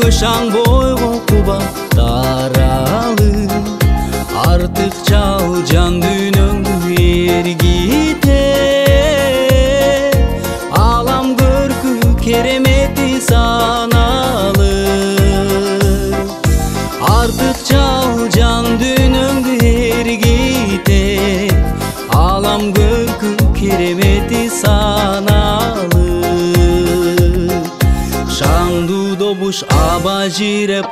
шаң бойго куба таралы, артык чал жан дүйнөңдү эргите. Алам көркү керемети саналы, артык чал жан дүйнөңдү эргите. Алам көркү керемети саналы, шаңду добуш аба жиреп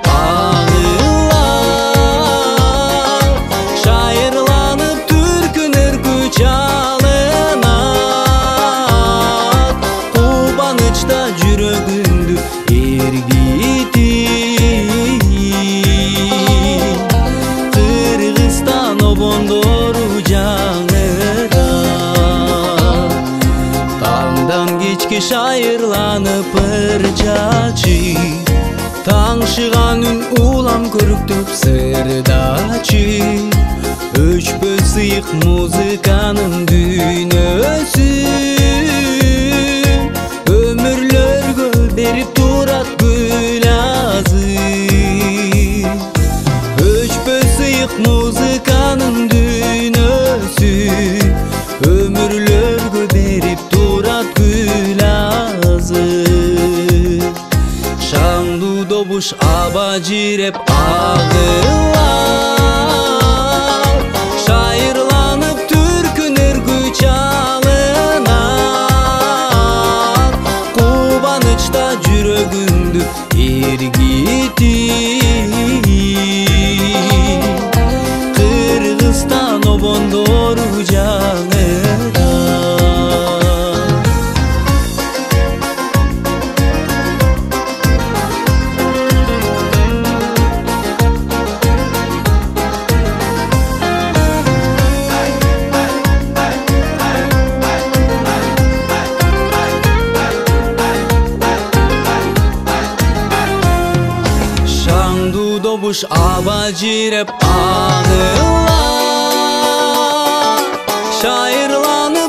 агылар, шайырланып түркүнөр күч алынат. Кубанычта жүрөгүңдү эргитип, Кыргызстан обондору жаңыра. Таңдан кечке шайырланып ырчачы, таңшыган үн улам көрүктөп сырдачы. Өчпөй сыйык музыканын дүйнөсү, өмүрлөргө берип турат гүл азы. Өчпөй сыйык музыканын дүйнөсү, өмүрлөргө берип турат гүл азы. Шаңду добуш аба жиреп агылар, шайырланып түркүнөр күч алынат. Кубанычта жүрөгүңдү эргитип, Кыргызстан обондору жаңыра. Шаңду добуш аба жиреп агылар, шайырланып